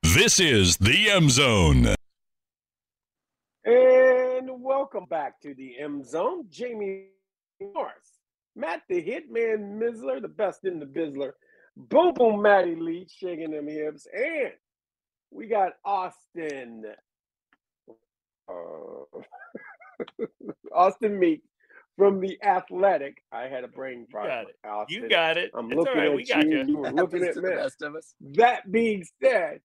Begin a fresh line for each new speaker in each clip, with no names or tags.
This is the M Zone.
And welcome back to the M Zone. Jamie Morris, Matt the Hitman Mizzler, the best in the Bizzler. Boom Boom Matty Lee shaking them hips. And we got Austin. Austin Meek from The Athletic. I had a brain fart.
You got it.
I'm
It's
looking
all right.
at
We got you.
You were looking at
the
me.
best of us.
That being said,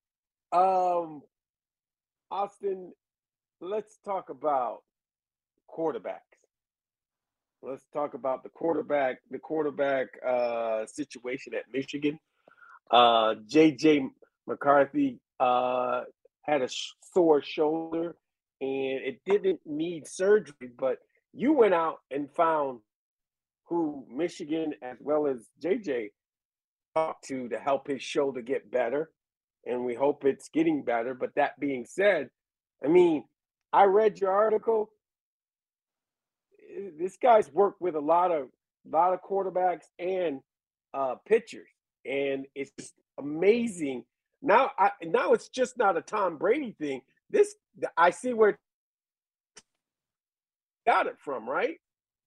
Austin, let's talk about quarterbacks. Let's talk about the quarterback situation at Michigan. JJ McCarthy had a sore shoulder and it didn't need surgery, but you went out and found who Michigan as well as JJ talked to help his shoulder get better. And we hope it's getting better. But that being said, I mean, I read your article. This guy's worked with a lot of quarterbacks and pitchers, and it's just amazing. Now it's just not a Tom Brady thing. This I see where it got it from, right?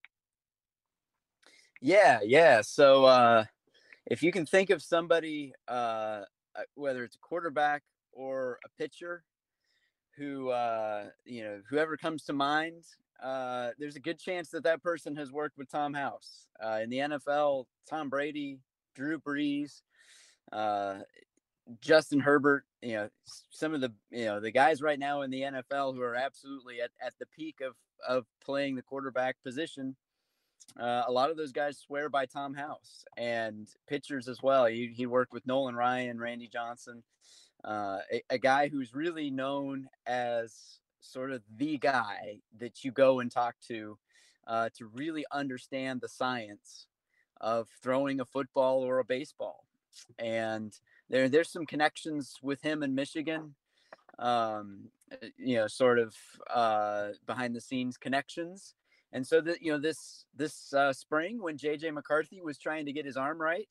Yeah. So if you can think of somebody, whether it's a quarterback or a pitcher, who whoever comes to mind, there's a good chance that person has worked with Tom House. In the NFL, Tom Brady, Drew Brees, Justin Herbert, some of the guys right now in the NFL who are absolutely at the peak of playing the quarterback position. A lot of those guys swear by Tom House, and pitchers as well. He worked with Nolan Ryan, Randy Johnson, a guy who's really known as sort of the guy that you go and talk to really understand the science of throwing a football or a baseball. And there's some connections with him in Michigan, sort of behind the scenes connections. And so that, this spring when JJ McCarthy was trying to get his arm right,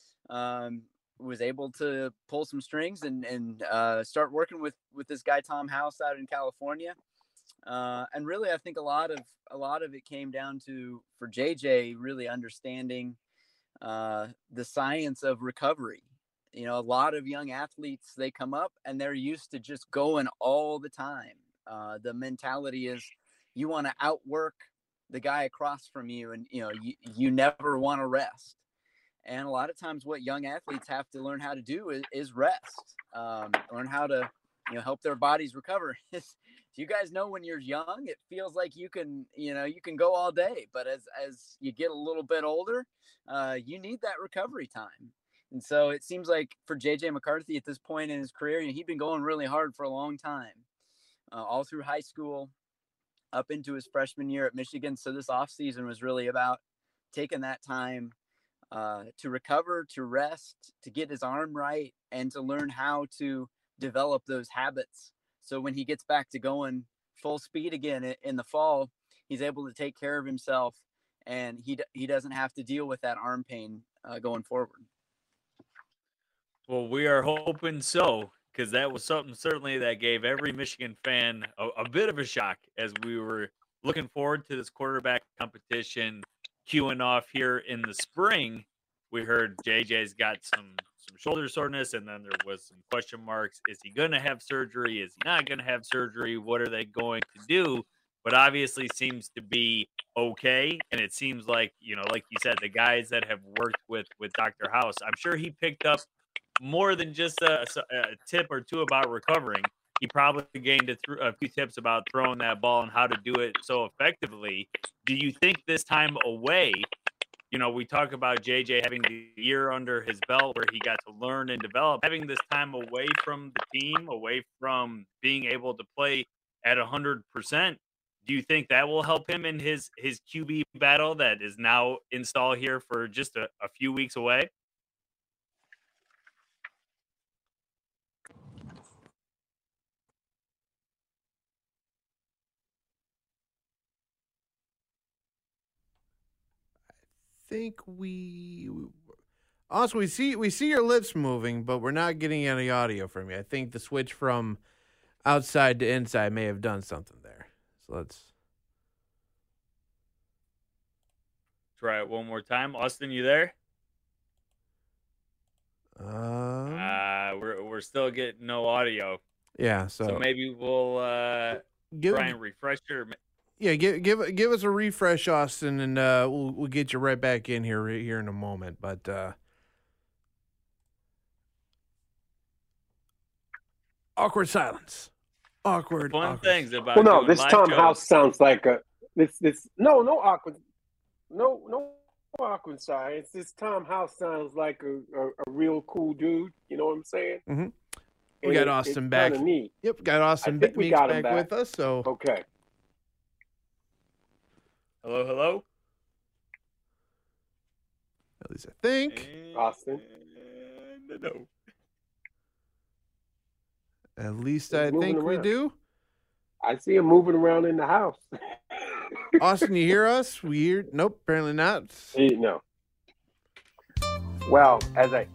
was able to pull some strings and start working with this guy Tom House out in California. And really, I think a lot of it came down to, for JJ, really understanding the science of recovery. A lot of young athletes, they come up and they're used to just going all the time. The mentality is you want to outwork the guy across from you, and you never want to rest. And a lot of times what young athletes have to learn how to do is rest, learn how to help their bodies recover. You guys know, when you're young, it feels like you can go all day, but as you get a little bit older, you need that recovery time. And so it seems like for JJ McCarthy at this point in his career, he'd been going really hard for a long time, all through high school, up into his freshman year at Michigan. So this offseason was really about taking that time to recover, to rest, to get his arm right, and to learn how to develop those habits. So when he gets back to going full speed again in the fall, he's able to take care of himself, and he doesn't have to deal with that arm pain going forward.
Well, we are hoping so, because that was something certainly that gave every Michigan fan a bit of a shock as we were looking forward to this quarterback competition queuing off here in the spring. We heard JJ's got some shoulder soreness, and then there was some question marks. Is he going to have surgery? Is he not going to have surgery? What are they going to do? But obviously seems to be okay. And it seems like, like you said, the guys that have worked with Dr. House, I'm sure he picked up more than just a tip or two about recovering. He probably gained a few tips about throwing that ball and how to do it so effectively. Do you think this time away, we talk about JJ having the year under his belt where he got to learn and develop, having this time away from the team, away from being able to play at 100%, do you think that will help him in his QB battle that is now installed here for just a few weeks away?
think Also, we see your lips moving, but we're not getting any audio from you. I think the switch from outside to inside may have done something there. So let's
try it one more time. Austin, you there? We're still getting no audio.
Yeah,
so maybe we'll try and refresh your.
Yeah, give us a refresh, Austin, and we'll get you right back in here in a moment. But awkward silence. Awkward.
Fun
awkward.
things about.
Well, no,
doing
this
live
Tom
shows.
House sounds like a no awkward, no awkward science. This Tom House sounds like a real cool dude. You know what I'm saying?
Mm-hmm. We got Austin
it's
back.
Neat.
Yep, got Austin
I think we got him
back with us. So
okay.
Hello.
At least I think.
Austin.
No.
At least
He's
I
moving
think we
around.
do.
I see him moving around in the house.
Austin, you hear us? We hear? Nope, apparently not.
No. Well, as I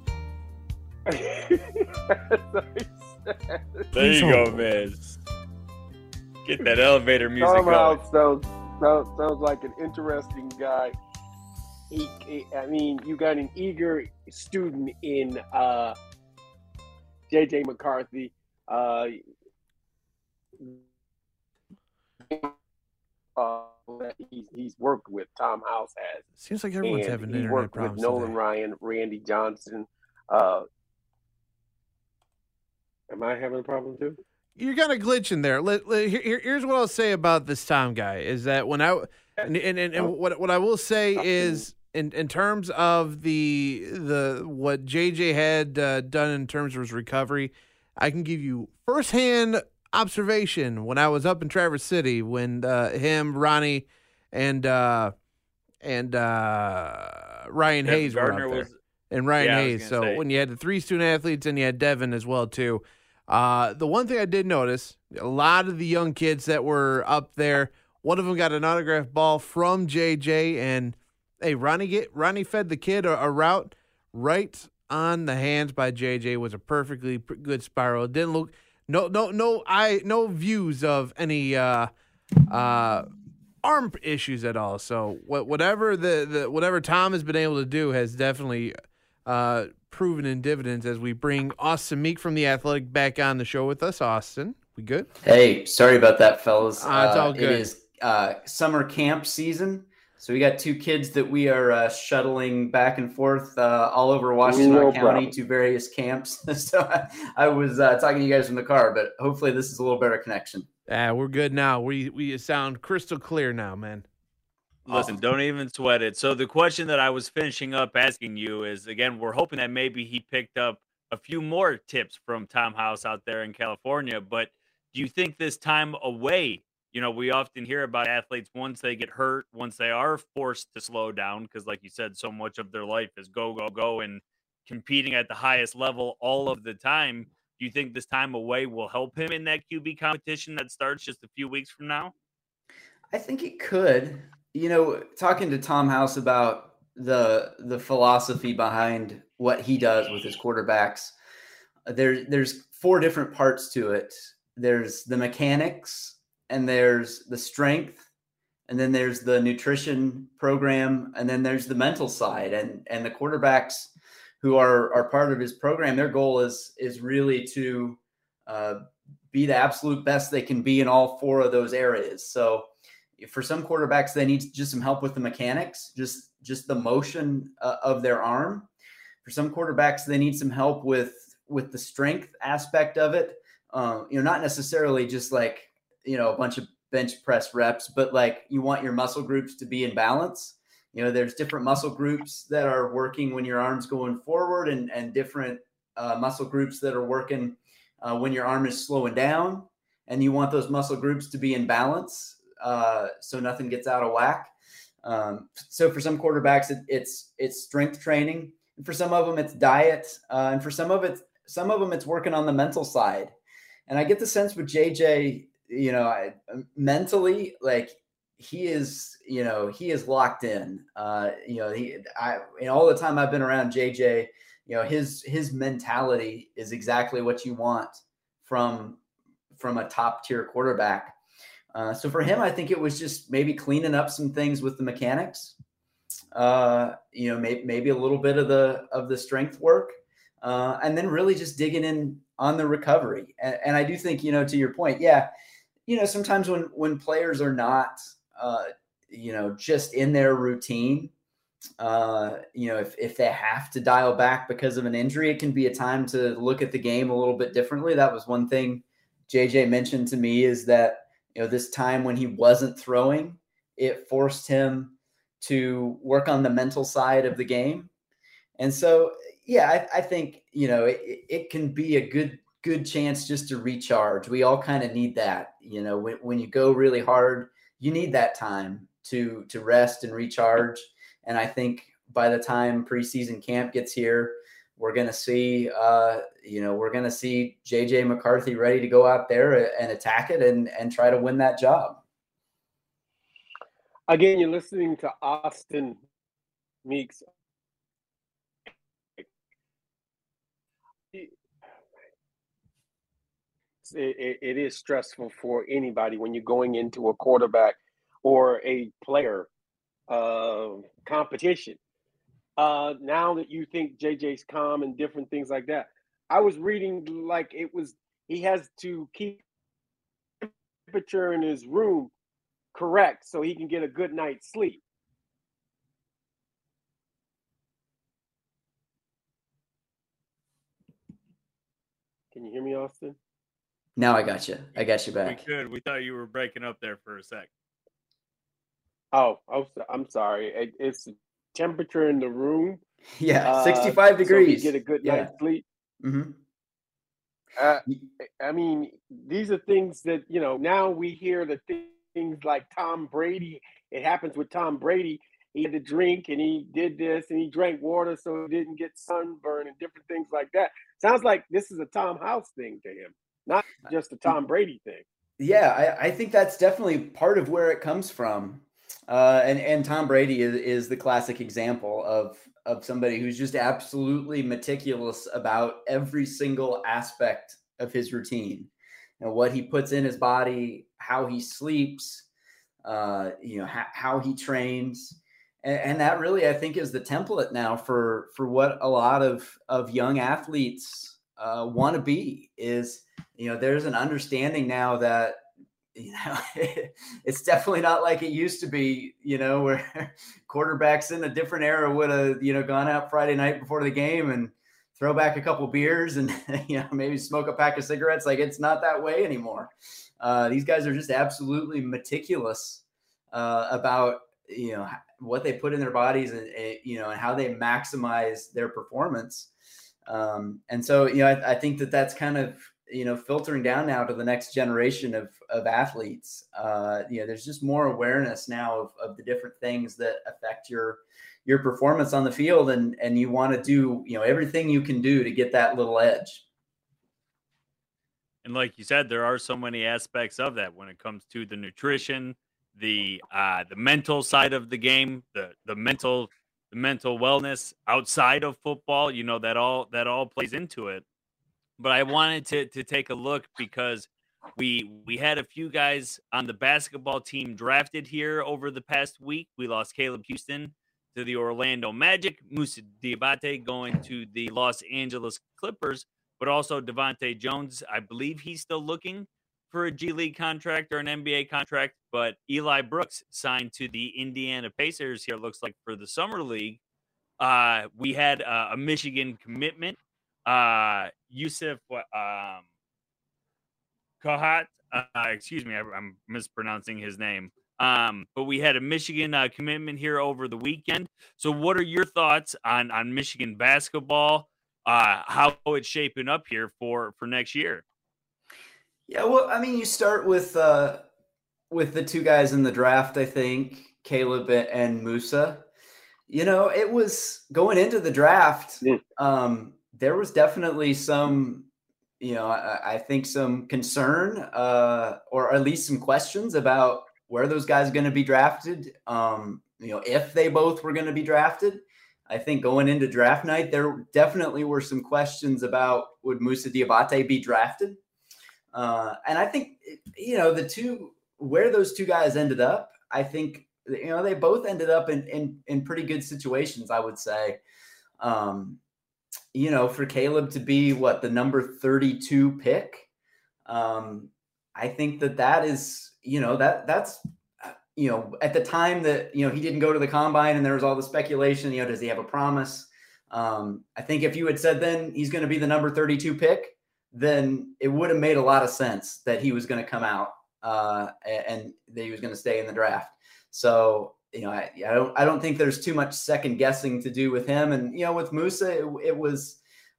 There you go, man. Get that elevator music
Tom
going.
House sounds like an interesting guy. I mean, you got an eager student in J.J. McCarthy. He's worked with. Tom House has.
Seems like everyone's
And
having
he
internet
worked
problems
with Nolan
today.
Ryan, Randy Johnson. Am I having a problem too?
You're kind of glitching there. Here's what I'll say about this Tom guy is that when I and what I will say is in terms of the what JJ had done in terms of his recovery, I can give you firsthand observation when I was up in Traverse City when him, Ronnie, and Ryan Hayes were
Gardner
up there.
was.
And Ryan
Yeah, I was
Hayes.
gonna
So
say.
when you had the 3 student athletes and you had Devin as well too. The one thing I did notice, a lot of the young kids that were up there, one of them got an autographed ball from JJ, and hey, Ronnie fed the kid a route right on the hands by JJ. It was a perfectly good spiral. It didn't look no views of any arm issues at all. So whatever whatever Tom has been able to do has definitely proven in dividends as we bring Austin Meek from The Athletic back on the show with us. Austin, we good?
Hey, sorry about that, fellas.
It's all good.
It is summer camp season, so we got 2 kids that we are shuttling back and forth all over Washington County
problem.
to various camps. So I was talking to you guys from the car, but hopefully this is a little better connection.
We're good now. We sound crystal clear now, man.
Listen, don't even sweat it. So the question that I was finishing up asking you is, again, we're hoping that maybe he picked up a few more tips from Tom House out there in California. But do you think this time away, we often hear about athletes once they get hurt, once they are forced to slow down, because like you said, so much of their life is go, go, go and competing at the highest level all of the time. Do you think this time away will help him in that QB competition that starts just a few weeks from now?
I think it could. Talking to Tom House about the philosophy behind what he does with his quarterbacks, there's 4 different parts to it. There's the mechanics, and there's the strength, and then there's the nutrition program, and then there's the mental side. And the quarterbacks who are part of his program, their goal is really to be the absolute best they can be in all 4 of those areas. So for some quarterbacks, they need just some help with the mechanics, just the motion of their arm. For some quarterbacks, they need some help with the strength aspect of it. Not necessarily just like, a bunch of bench press reps, but like you want your muscle groups to be in balance. There's different muscle groups that are working when your arm's going forward and different muscle groups that are working when your arm is slowing down, and you want those muscle groups to be in balance. So nothing gets out of whack. So for some quarterbacks, it's strength training, and for some of them it's diet, and for some of them it's working on the mental side. And I get the sense with JJ, mentally, like he is, he is locked in. All the time I've been around JJ, his mentality is exactly what you want from a top tier quarterback. So for him, I think it was just maybe cleaning up some things with the mechanics. Maybe a little bit of the strength work, and then really just digging in on the recovery. And I do think, to your point, sometimes when players are not, just in their routine, if they have to dial back because of an injury, it can be a time to look at the game a little bit differently. That was one thing JJ mentioned to me, is that, this time when he wasn't throwing, it forced him to work on the mental side of the game. And so, I think, it can be a good chance just to recharge. We all kind of need that, when you go really hard, you need that time to rest and recharge. And I think by the time preseason camp gets here, we're going to see, JJ McCarthy ready to go out there and attack it and try to win that job.
Again, you're listening to Austin Meeks. It is stressful for anybody when you're going into a quarterback or a player competition. Now that you think JJ's calm and different things like that, I was reading like he has to keep temperature in his room correct so he can get a good night's sleep. Can you hear me, Austin?
Now I got you. I got you back.
We could. We thought you were breaking up there for a sec.
Oh, I'm sorry. It's temperature in the room.
65 degrees.
So you get a good night's sleep.
Mm-hmm.
I mean, these are things that, now we hear the things like Tom Brady. It happens with Tom Brady. He had to drink and he did this and he drank water so he didn't get sunburn and different things like that. Sounds like this is a Tom House thing to him, not just a Tom Brady thing.
Yeah, I think that's definitely part of where it comes from. And Tom Brady is the classic example of somebody who's just absolutely meticulous about every single aspect of his routine, what he puts in his body, how he sleeps, how he trains. And that really, I think, is the template now for what a lot of young athletes want to be. Is, there's an understanding now that, it's definitely not like it used to be, where quarterbacks in a different era would have, gone out Friday night before the game and throw back a couple beers and, maybe smoke a pack of cigarettes. Like, it's not that way anymore. These guys are just absolutely meticulous about, what they put in their bodies and, and how they maximize their performance. And so, I think that's kind of, filtering down now to the next generation of athletes. There's just more awareness now of the different things that affect your performance on the field. And you want to do, everything you can do to get that little edge.
And like you said, there are so many aspects of that when it comes to the nutrition, the mental side of the game, the mental wellness outside of football, that all plays into it. But I wanted to take a look because we had a few guys on the basketball team drafted here over the past week. We lost Caleb Houston to the Orlando Magic, Moussa Diabate going to the Los Angeles Clippers, but also Devontae Jones. I believe he's still looking for a G League contract or an NBA contract, but Eli Brooks signed to the Indiana Pacers here, looks like, for the Summer League. We had a Michigan commitment. Yusuf Kohat, excuse me, I'm mispronouncing his name. But we had a Michigan commitment here over the weekend. So what are your thoughts on Michigan basketball? How it's shaping up here for next year?
Yeah, well, I mean, you start with the two guys in the draft, I think, Caleb and Moussa. It was going into the draft. There was definitely some, I think some concern or at least some questions about where those guys are going to be drafted. If they both were going to be drafted, I think going into draft night, there definitely were some questions about would Moussa Diabate be drafted. And I think, where those two guys ended up, I think, they both ended up in pretty good situations, I would say. For Caleb to be the number 32 pick, I think that is, that's at the time that, he didn't go to the combine and there was all the speculation, does he have a promise? I think if you had said then he's going to be the number 32 pick, then it would have made a lot of sense that he was going to come out and that he was going to stay in the draft. So, I don't think there's too much second guessing to do with him. And, with Moussa, it was,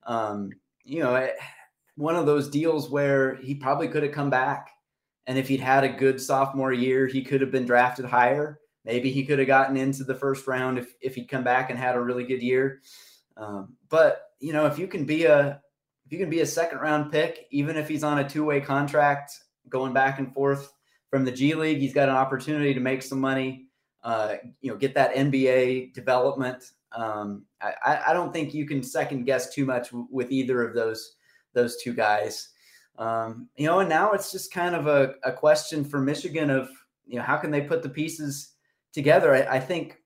one of those deals where he probably could have come back. And if he'd had a good sophomore year, he could have been drafted higher. Maybe he could have gotten into the first round if he'd come back and had a really good year. But if you can be a second round pick, even if he's on a two-way contract going back and forth from the G League, he's got an opportunity to make some money, get that NBA development. I don't think you can second guess too much with either of those two guys. And now it's just kind of a question for Michigan of, how can they put the pieces together? I think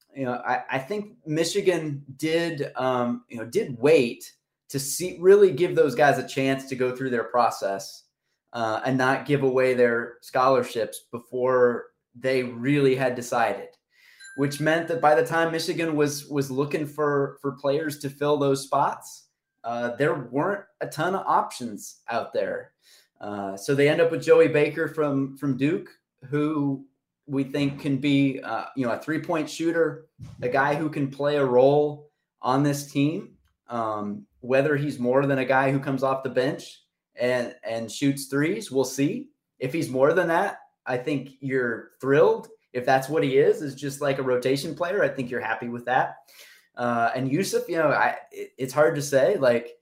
Michigan did wait to really give those guys a chance to go through their process and not give away their scholarships before they really had decided, which meant that by the time Michigan was looking for players to fill those spots, there weren't a ton of options out there. So they end up with Joey Baker from Duke, who we think can be, a 3-point shooter, a guy who can play a role on this team. Whether he's more than a guy who comes off the bench and shoots threes, we'll see. If he's more than that, I think you're thrilled. If that's what he is just like a rotation player, I think you're happy with that. And Yusuf, it's hard to say,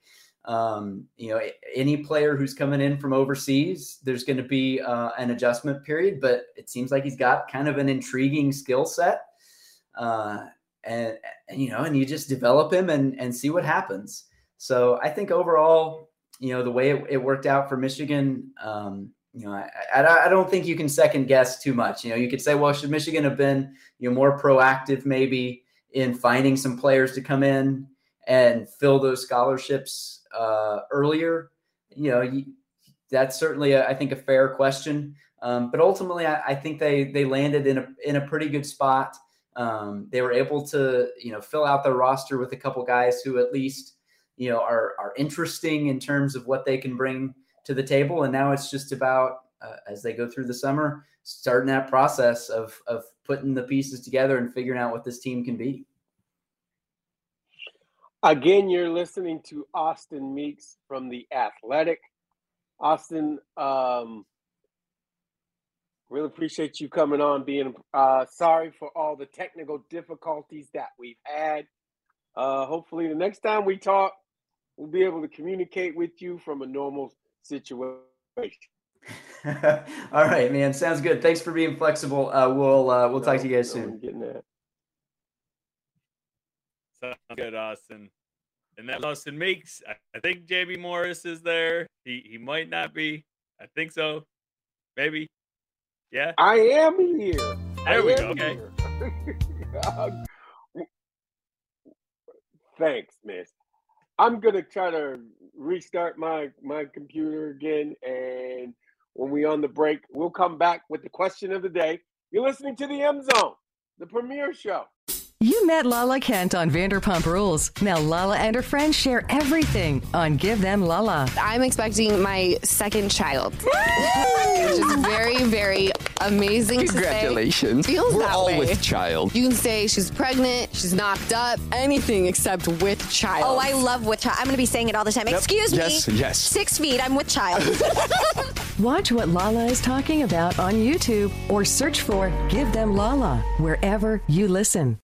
any player who's coming in from overseas, there's going to be an adjustment period, but it seems like he's got kind of an intriguing skill set. And you just develop him and see what happens. So I think overall, the way it worked out for Michigan, I don't think you can second guess too much. You could say, well, should Michigan have been, more proactive maybe in finding some players to come in and fill those scholarships earlier? That's certainly, I think, a fair question. But ultimately, I think they landed in a pretty good spot. They were able to, fill out their roster with a couple guys who at least, are interesting in terms of what they can bring to the table. And now it's just about, as they go through the summer, starting that process of putting the pieces together and figuring out what this team can be.
Again, you're listening to Austin Meeks from The Athletic. Austin, really appreciate you coming on, being sorry for all the technical difficulties that we've had. Hopefully the next time we talk, we'll be able to communicate with you from a normal situation.
All right, man. Sounds good. Thanks for being flexible. We'll talk to you guys soon.
Sounds good, Austin. And that Austin Meeks. I think JB Morris is there. He might not be. I think so. Maybe. Yeah.
I am here.
There we go. Okay.
Thanks, miss. I'm gonna try to restart my computer again, and when we're on the break, we'll come back with the question of the day. You're listening to the M Zone, the premier show.
You met Lala Kent on Vanderpump Rules. Now Lala and her friends share everything on Give Them Lala.
I'm expecting my second child. Which is very, very amazing.
Congratulations.
To say. Feels
We're
that
all
way.
with child.
You can say she's pregnant, she's knocked up, anything except with child.
Oh, I love with child. I'm going to be saying it all the time. Yep. Excuse me.
Yes.
6 feet, I'm with child.
Watch what Lala is talking about on YouTube or search for Give Them Lala wherever you listen.